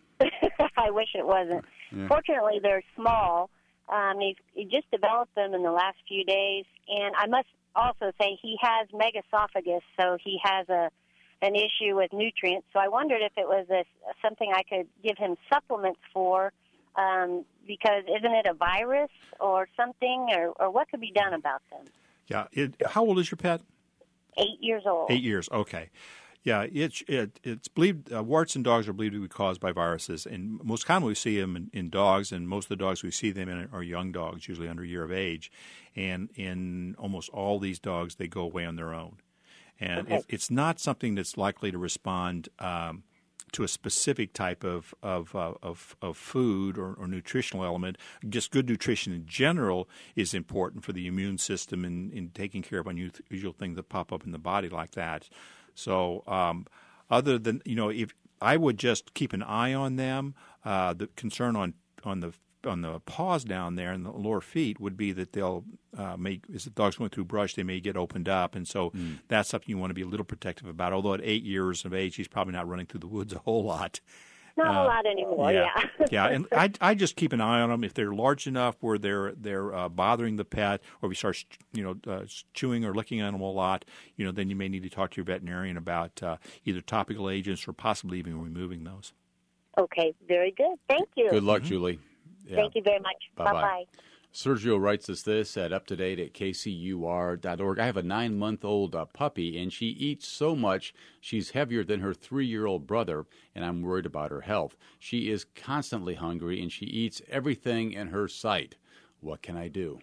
I wish it wasn't. Yeah. Fortunately, they're small. Um, he's, he just developed them in the last few days. And I must also say he has megaesophagus, so he has a an issue with nutrients. So I wondered if it was a, something I could give him supplements for, um, because isn't it a virus or something, or, or what could be done about them? Yeah. It, how old is your pet? Eight years old. Eight years. Okay. Yeah. It, it it's believed uh, warts in dogs are believed to be caused by viruses, and most commonly we see them in, in dogs, and most of the dogs we see them in are young dogs, usually under a year of age. And in almost all these dogs, they go away on their own, and okay. it, it's not something that's likely to respond Um, to a specific type of of uh, of, of food or, or nutritional element. Just good nutrition in general is important for the immune system in, in taking care of unusual things that pop up in the body like that. So um, other than, you know, if I would just keep an eye on them, uh, the concern on, on the on the paws down there and the lower feet would be that they'll uh, make, as the dog's going through brush, they may get opened up. And so mm. that's something you want to be a little protective about. Although at eight years of age, he's probably not running through the woods a whole lot. Not uh, a lot anymore, yeah. yeah. yeah, and I, I just keep an eye on them. If they're large enough where they're they're uh, bothering the pet, or if he starts, you know, uh, chewing or licking on them a lot, you know, then you may need to talk to your veterinarian about uh, either topical agents or possibly even removing those. Okay, very good. Thank you. Good luck, mm-hmm. Julie. Yeah. Thank you very much. Bye-bye. Bye-bye. Sergio writes us this at up to date at k c u r dot org. I have a nine-month-old uh, puppy, and she eats so much she's heavier than her three-year-old brother, and I'm worried about her health. She is constantly hungry, and she eats everything in her sight. What can I do?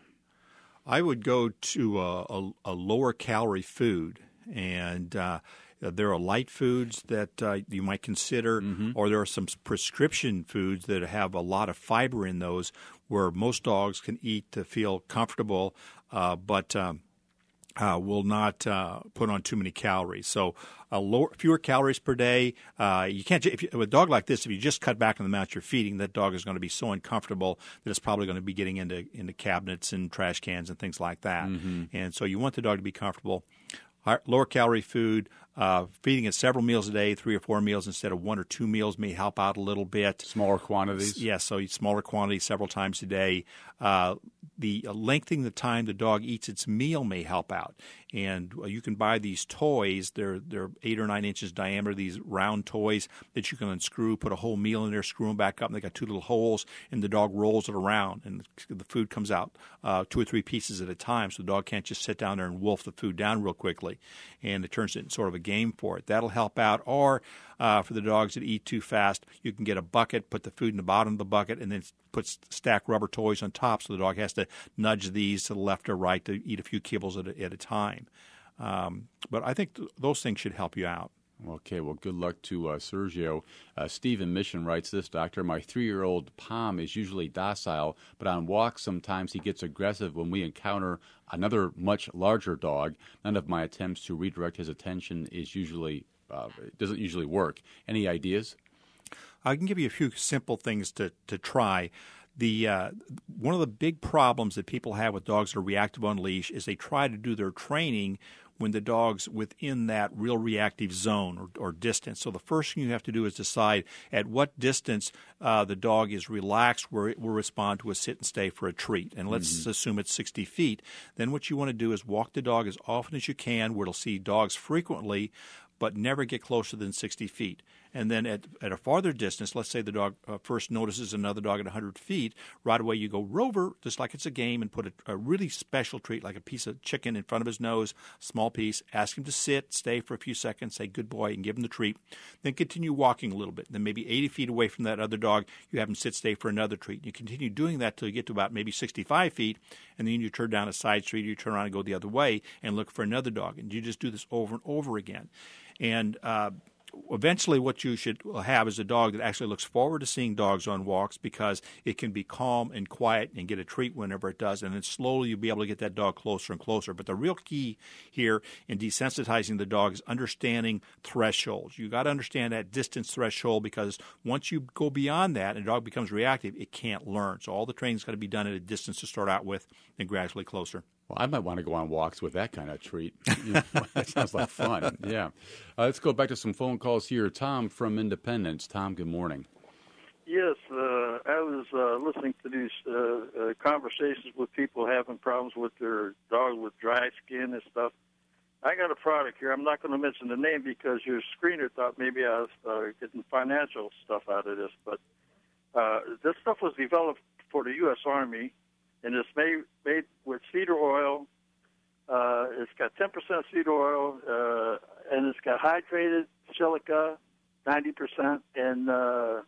I would go to a, a, a lower-calorie food, and uh, there are light foods that uh, you might consider, mm-hmm. or there are some prescription foods that have a lot of fiber in those where most dogs can eat to feel comfortable, uh, but um, uh, will not uh, put on too many calories. So uh, lower, fewer calories per day. Uh, you can't if you, with a dog like this, if you just cut back on the amount you're feeding, that dog is going to be so uncomfortable that it's probably going to be getting into into cabinets and trash cans and things like that. Mm-hmm. And so you want the dog to be comfortable. Lower calorie food, uh, feeding it several meals a day, three or four meals instead of one or two meals may help out a little bit. Smaller quantities? Yes, yeah, so smaller quantities several times a day. Uh, the uh, lengthening the time the dog eats its meal may help out. And uh, you can buy these toys. They're they're eight or nine inches diameter, these round toys that you can unscrew, put a whole meal in there, screw them back up, and they got two little holes, and the dog rolls it around, and the, the food comes out uh, two or three pieces at a time, so the dog can't just sit down there and wolf the food down real quickly. And it turns it into sort of a game for it. That'll help out. Or uh, for the dogs that eat too fast, you can get a bucket, put the food in the bottom of the bucket, and then put stack rubber toys on top so the dog has to nudge these to the left or right to eat a few kibbles at a, at a time. Um, but I think th- those things should help you out. Okay, well, good luck to uh, Sergio. Uh, Steve in Mission writes this, Doctor, my three-year-old Pom is usually docile, but on walks sometimes he gets aggressive when we encounter another much larger dog. None of my attempts to redirect his attention is usually uh, doesn't usually work. Any ideas? I can give you a few simple things to, to try. The uh, one of the big problems that people have with dogs that are reactive on leash is they try to do their training when the dog's within that real reactive zone or, or distance. So the first thing you have to do is decide at what distance uh, the dog is relaxed where it will respond to a sit and stay for a treat. And let's mm-hmm. assume it's sixty feet. Then what you want to do is walk the dog as often as you can where it'll see dogs frequently, but never get closer than sixty feet. And then at, at a farther distance, let's say the dog uh, first notices another dog at one hundred feet, right away you go Rover, just like it's a game, and put a, a really special treat, like a piece of chicken in front of his nose, small piece, ask him to sit, stay for a few seconds, say good boy, and give him the treat. Then continue walking a little bit. Then maybe eighty feet away from that other dog, you have him sit, stay for another treat. You continue doing that till you get to about maybe sixty-five feet, and then you turn down a side street, you turn around and go the other way and look for another dog. And you just do this over and over again. And uh, eventually what you should have is a dog that actually looks forward to seeing dogs on walks because it can be calm and quiet and get a treat whenever it does. And then slowly you'll be able to get that dog closer and closer. But the real key here in desensitizing the dog is understanding thresholds. You got to understand that distance threshold because once you go beyond that and the dog becomes reactive, it can't learn. So all the training's got to be done at a distance to start out with and gradually closer. Well, I might want to go on walks with that kind of treat. You know, that sounds like fun. Yeah. Uh, let's go back to some phone calls here. Tom from Independence. Tom, good morning. Yes, uh, I was uh, listening to these uh, uh, conversations with people having problems with their dog with dry skin and stuff. I got a product here. I'm not going to mention the name because your screener thought maybe I was uh, getting financial stuff out of this, but uh, this stuff was developed for the U S Army. And it's made made with cedar oil. Uh, it's got ten percent cedar oil, uh, and it's got hydrated silica, ninety percent, and uh,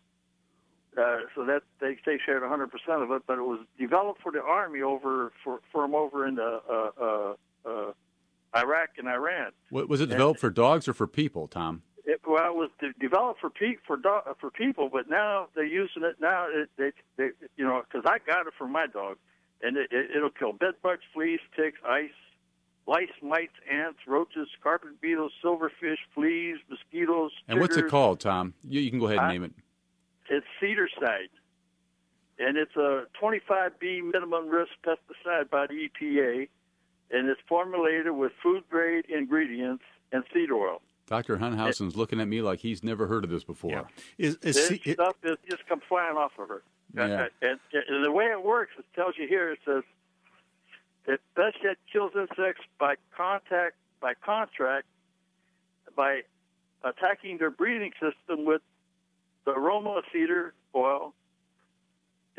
uh, so that they they shared one hundred percent of it. But it was developed for the Army over for for them over in the, uh, uh, uh, Iraq and Iran. What, was it developed and, for dogs or for people, Tom? It, well, it was de- developed for pe- for do- for people, but now they're using it now. It, they, they you know because I got it for my dog. And it, it, it'll kill bed bugs, fleas, ticks, ice, lice, mites, ants, roaches, carpet beetles, silverfish, fleas, mosquitoes. And what's it called, Tom? You, you can go ahead and I, name it. It's Cedarside. And it's a twenty-five B minimum risk pesticide by the E P A. And it's formulated with food-grade ingredients and seed oil. Doctor Hunhausen's looking at me like he's never heard of this before. Yeah. Is, is this it, stuff is just come flying off of her. Yeah. And, and the way it works, it tells you here, it says, it best yet kills insects by contact, by contract, by attacking their breathing system with the aroma of cedar oil,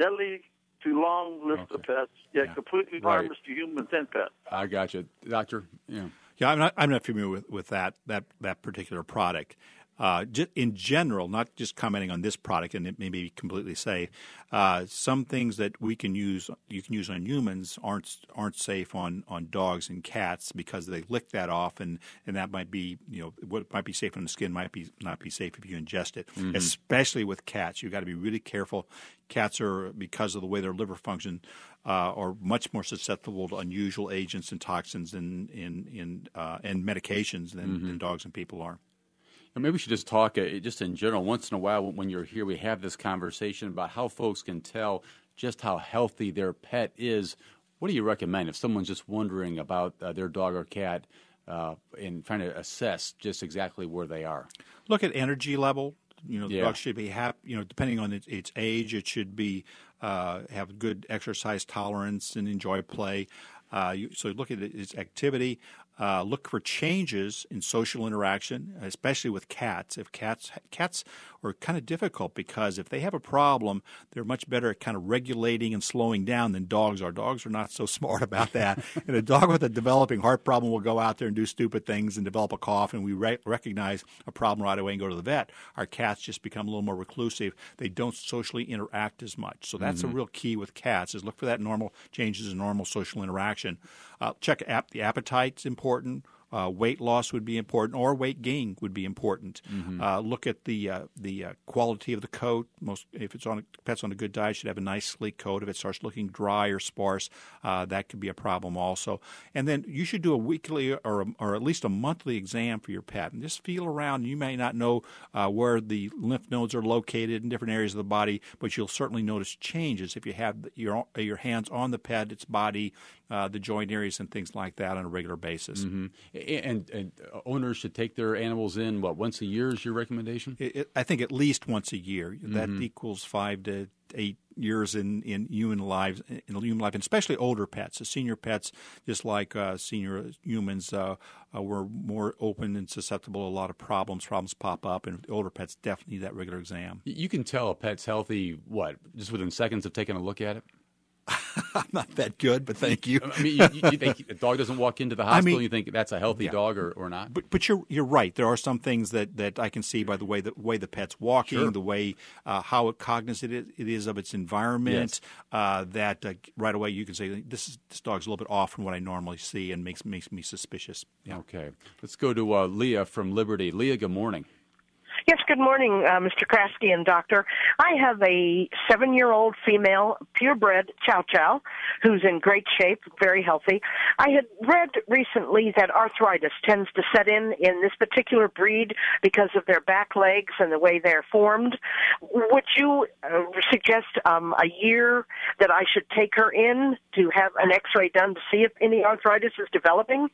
deadly to long list Okay. of pets, yet Yeah. completely Right. harmless to humans and pets. I got you, Doctor. Yeah. Yeah, I'm not. I'm not familiar with, with that that that particular product. Uh, just in general, not just commenting on this product, and it may be completely safe. Uh, some things that we can use, you can use on humans, aren't aren't safe on, on dogs and cats because they lick that off, and, and that might be, you know, what might be safe on the skin might be not be safe if you ingest it. Mhm. Especially with cats, you've got to be really careful. Cats are, because of the way their liver function, uh, are much more susceptible to unusual agents and toxins and in in uh, and medications than, Mhm. than dogs and people are. And maybe we should just talk, uh, just in general, once in a while when you're here, we have this conversation about how folks can tell just how healthy their pet is. What do you recommend if someone's just wondering about uh, their dog or cat uh, and trying to assess just exactly where they are? Look at energy level. You know, the Yeah. dog should be happy. You know, depending on its, its age, it should be uh, have good exercise tolerance and enjoy play. Uh, you, so look at its activity. Uh, look for changes in social interaction, especially with cats. If cats cats are kind of difficult because if they have a problem, they're much better at kind of regulating and slowing down than dogs are. Dogs are not so smart about that. And a dog with a developing heart problem will go out there and do stupid things and develop a cough, and we re- recognize a problem right away and go to the vet. Our cats just become a little more reclusive. They don't socially interact as much. So that's Mhm. a real key with cats, is look for that normal changes in normal social interaction. Uh, check ap- the appetite's important. Uh, weight loss would be important, or weight gain would be important. Mhm. Uh, look at the uh, the uh, quality of the coat. Most, if it's on a, pet's on a good diet, should have a nice sleek coat. If it starts looking dry or sparse, uh, that could be a problem also. And then you should do a weekly or a, or at least a monthly exam for your pet, and just feel around. You may not know uh, where the lymph nodes are located in different areas of the body, but you'll certainly notice changes if you have your your hands on the pet, its body, uh, the joint areas, and things like that on a regular basis. Mhm. And, and owners should take their animals in, what, once a year is your recommendation? It, it, I think at least once a year. That Mhm. equals five to eight years in, in human lives, in human life, and especially older pets. The senior pets, just like uh, senior humans, uh, uh, were more open and susceptible to a lot of problems. Problems pop up, and older pets definitely need that regular exam. You can tell a pet's healthy, what, just within seconds of taking a look at it? I'm not that good, but thank you. I mean, you, you, you think a dog doesn't walk into the hospital I mean, and you think that's a healthy yeah. dog or, or not? But but you're you're right. There are some things that, that I can see by the way the way the pet's walking, Sure. the way uh, how cognizant it, it is of its environment. Yes. Uh, that uh, right away you can say this is this dog's a little bit off from what I normally see, and makes makes me suspicious. Yeah. Okay. Let's go to uh, Leah from Liberty. Leah, good morning. Yes, good morning, uh, Mister Kraske and Doctor. I have a seven-year-old female purebred Chow Chow who's in great shape, very healthy. I had read recently that arthritis tends to set in in this particular breed because of their back legs and the way they're formed. Would you uh, suggest um, a year that I should take her in to have an x-ray done to see if any arthritis is developing?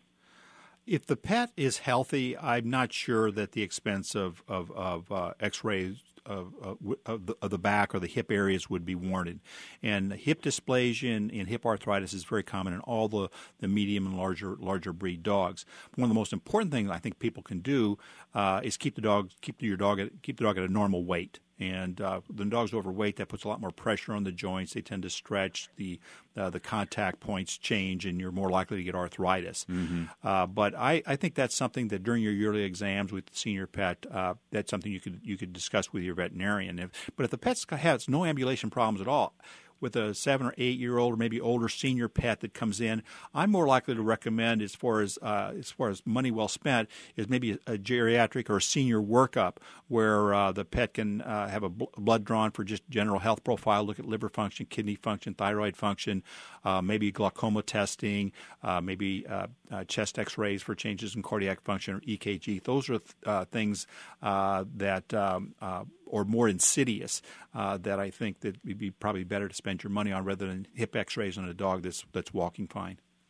If the pet is healthy, I'm not sure that the expense of of, of uh, X-rays of, of, of, the, of the back or the hip areas would be warranted. And hip dysplasia and, and hip arthritis is very common in all the, the medium and larger larger breed dogs. One of the most important things I think people can do uh, is keep the dog keep your dog at, keep the dog at a normal weight. And uh, when the dog's overweight, that puts a lot more pressure on the joints. They tend to stretch. The uh, the contact points change, and you're more likely to get arthritis. Mm-hmm. Uh, but I, I think that's something that during your yearly exams with the senior pet, uh, that's something you could you could discuss with your veterinarian. If, but if the pet has no ambulation problems at all, with a seven or eight year old or maybe older senior pet that comes in, I'm more likely to recommend, as far as uh, as far as money well spent, is maybe a, a geriatric or a senior workup where uh, the pet can uh, have a bl- blood drawn for just general health profile, look at liver function, kidney function, thyroid function, uh, maybe glaucoma testing, uh, maybe uh, uh, chest X-rays for changes in cardiac function or E K G. Those are th- uh, things uh, that um, uh, or more insidious uh, that I think that would be probably better to spend your money on rather than hip X-rays on a dog that's that's walking fine.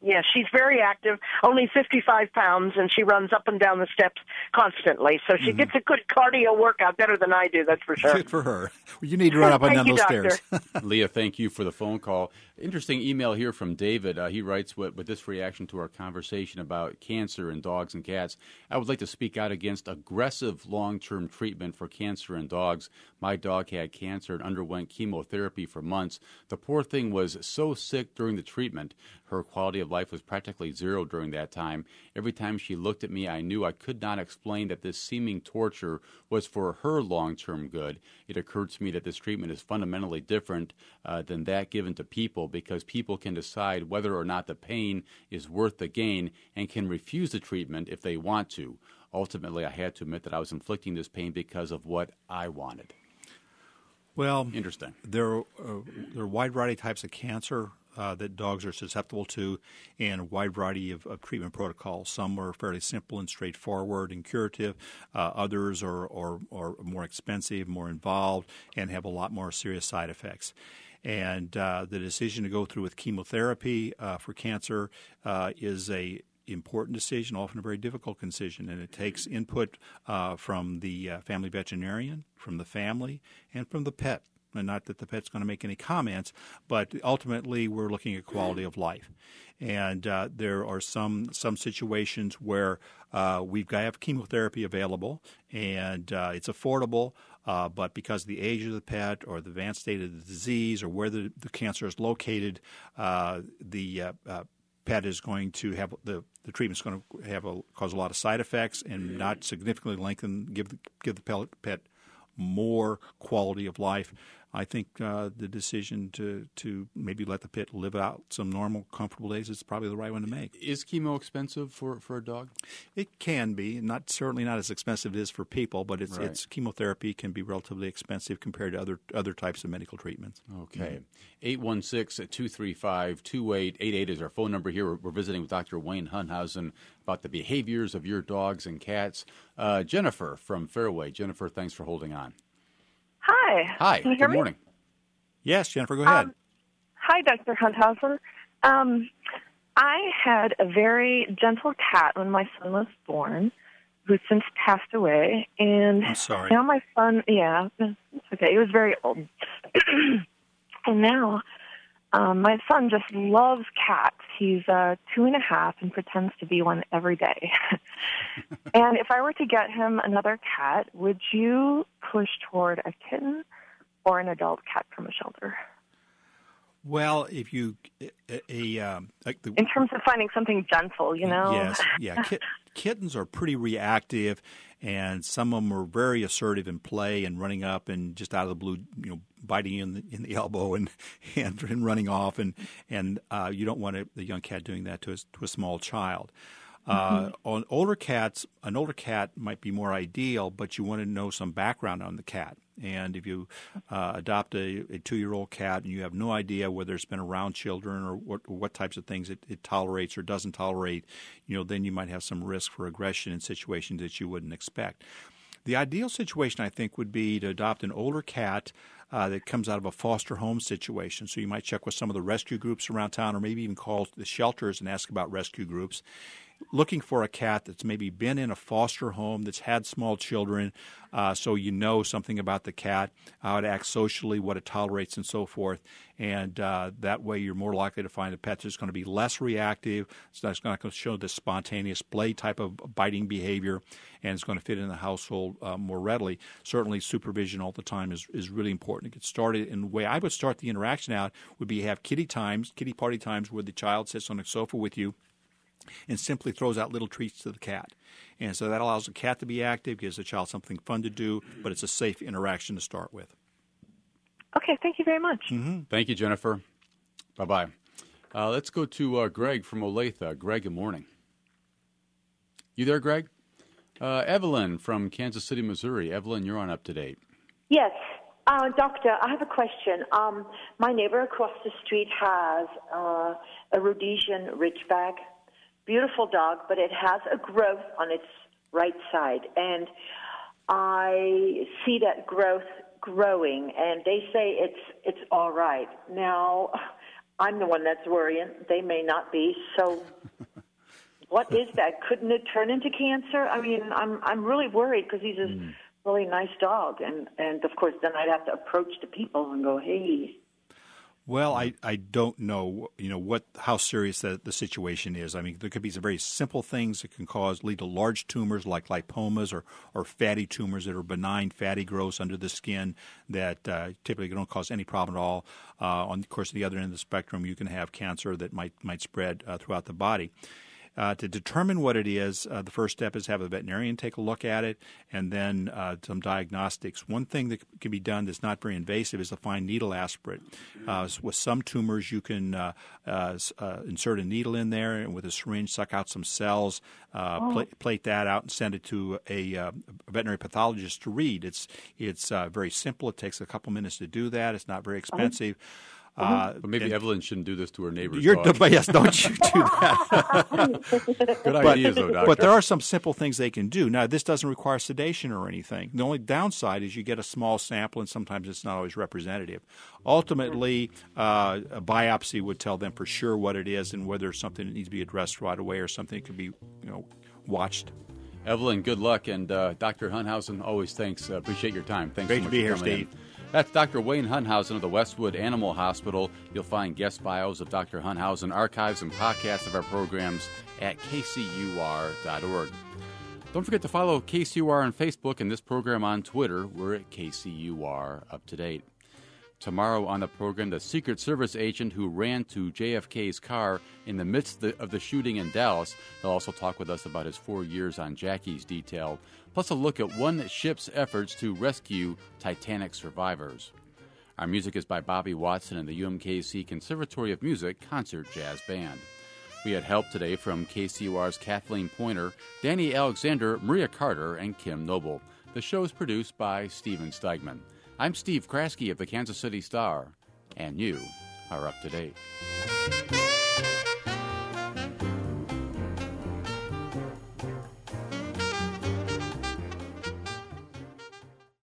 Yeah, she's very active, only fifty-five pounds, and she runs up and down the steps constantly. So she mm-hmm. gets a good cardio workout, better than I do, that's for sure. Good for her. Well, you need to run up and down you, those doctor. stairs. Leah, thank you for the phone call. Interesting email here from David. Uh, he writes, with, with this reaction to our conversation about cancer in dogs and cats, I would like to speak out against aggressive long-term treatment for cancer in dogs. My dog had cancer and underwent chemotherapy for months. The poor thing was so sick during the treatment. Her quality of life was practically zero during that time. Every time she looked at me, I knew I could not explain that this seeming torture was for her long-term good. It occurred to me that this treatment is fundamentally different uh, than that given to people, because people can decide whether or not the pain is worth the gain and can refuse the treatment if they want to. Ultimately, I had to admit that I was inflicting this pain because of what I wanted. Well, interesting. There are, uh, there are a wide variety of types of cancer uh, that dogs are susceptible to, and a wide variety of, of treatment protocols. Some are fairly simple and straightforward and curative. Uh, others are, are, are more expensive, more involved, and have a lot more serious side effects. And uh, the decision to go through with chemotherapy uh, for cancer uh, is a important decision, often a very difficult decision, and it takes input uh, from the uh, family veterinarian, from the family, and from the pet. And not that the pet's going to make any comments, but ultimately we're looking at quality of life. And uh, there are some some situations where uh, we've got to have chemotherapy available, and uh, it's affordable, uh, but because of the age of the pet or the advanced state of the disease or where the, the cancer is located, uh, the uh, uh, pet is going to have the the treatment's going to have a, cause a lot of side effects and not significantly lengthen give the, give the pet more quality of life. I think uh, the decision to, to maybe let the pet live out some normal, comfortable days is probably the right one to make. Is chemo expensive for, for a dog? It can be. Not certainly not as expensive as it is for people, but it's, right. it's chemotherapy can be relatively expensive compared to other other types of medical treatments. Okay. eight one six, two three five, two eight eight eight is our phone number here. We're, we're visiting with Doctor Wayne Hunthausen about the behaviors of your dogs and cats. Uh, Jennifer from Fairway. Jennifer, thanks for holding on. Hi. Hi. Can you hear Good me? morning. Yes, Jennifer, go ahead. Um, hi, Doctor Hunthausen. Um, I had a very gentle cat when my son was born, who's since passed away. And I'm sorry. Now my son, yeah, it's okay. He was very old. And now um, my son just loves cats. He's uh, two and a half and pretends to be one every day. And if I were to get him another cat, would you push toward a kitten or an adult cat from a shelter? Well, if you a, a um, like the, in terms of finding something gentle, you know. Yes, yeah. Kit, kittens are pretty reactive, and some of them are very assertive in play and running up and just out of the blue, you know, biting you in the in the elbow and and, and running off, and and uh, you don't want a, a young cat doing that to a, to a small child. Uh, mm-hmm. On older cats, an older cat might be more ideal, but you want to know some background on the cat. And if you uh, adopt a, a two-year-old cat and you have no idea whether it's been around children or what, what types of things it, it tolerates or doesn't tolerate, you know, then you might have some risk for aggression in situations that you wouldn't expect. The ideal situation, I think, would be to adopt an older cat uh, that comes out of a foster home situation. So you might check with some of the rescue groups around town or maybe even call the shelters and ask about rescue groups. Looking for a cat that's maybe been in a foster home, that's had small children, uh, so you know something about the cat, how it acts socially, what it tolerates, and so forth. And uh, that way you're more likely to find a pet that's going to be less reactive, it's not going to show this spontaneous play type of biting behavior, and it's going to fit in the household uh, more readily. Certainly supervision all the time is, is really important to get started. And the way I would start the interaction out would be have kitty times, kitty party times where the child sits on a sofa with you and simply throws out little treats to the cat. And so that allows the cat to be active, gives the child something fun to do, but it's a safe interaction to start with. Okay, thank you very much. Mm-hmm. Thank you, Jennifer. Bye-bye. Uh, let's go to uh, Greg from Olathe. Greg, good morning. You there, Greg? Uh, Evelyn from Kansas City, Missouri. Evelyn, you're on Up to Date. Yes. Uh, doctor, I have a question. Um, my neighbor across the street has uh, a Rhodesian Ridgeback. Beautiful dog, but it has a growth on its right side. And I see that growth growing, and they say it's it's all right. Now, I'm the one that's worrying. They may not be. So what is that? Couldn't it turn into cancer? I mean, I'm I'm really worried because he's a mm. really nice dog. And, and, of course, then I'd have to approach the people and go, hey. Well, I, I don't know, you know, what how serious the, the situation is. I mean, there could be some very simple things that can cause lead to large tumors like lipomas or, or fatty tumors that are benign fatty growths under the skin that uh, typically don't cause any problem at all. Uh, on, of course, the other end of the spectrum, you can have cancer that might might spread uh, throughout the body. Uh, to determine what it is, uh, the first step is have a veterinarian take a look at it, and then uh, some diagnostics. One thing that can be done that's not very invasive is a fine needle aspirate. Uh, with some tumors, you can uh, uh, uh, insert a needle in there and with a syringe suck out some cells, uh, oh. pl- plate that out, and send it to a, uh, a veterinary pathologist to read. It's it's uh, very simple. It takes a couple minutes to do that. It's not very expensive. Oh. Uh, but maybe and, Evelyn shouldn't do this to her neighbor's you're, dog. But yes, don't you do that. Good but, ideas, though, Doctor. But there are some simple things they can do. Now, this doesn't require sedation or anything. The only downside is you get a small sample, and sometimes it's not always representative. Ultimately, uh, a biopsy would tell them for sure what it is and whether it's something that needs to be addressed right away or something that could be, you know, watched. Evelyn, good luck, and uh, Doctor Hunthausen, always thanks. Uh, appreciate your time. Thanks Great so much to be for here, coming Steve. in. That's Doctor Wayne Hunthausen of the Westwood Animal Hospital. You'll find guest bios of Doctor Hunthausen, archives, and podcasts of our programs at K C U R dot org. Don't forget to follow K C U R on Facebook and this program on Twitter. We're at K C U R Up to Date. Tomorrow on the program, the Secret Service agent who ran to J F K's car in the midst of the shooting in Dallas. He'll also talk with us about his four years on Jackie's detail, plus a look at one ship's efforts to rescue Titanic survivors. Our music is by Bobby Watson and the U M K C Conservatory of Music Concert Jazz Band. We had help today from K C U R's Kathleen Pointer, Danny Alexander, Maria Carter, and Kim Noble. The show is produced by Steven Steigman. I'm Steve Kraske of the Kansas City Star, and you are up to date.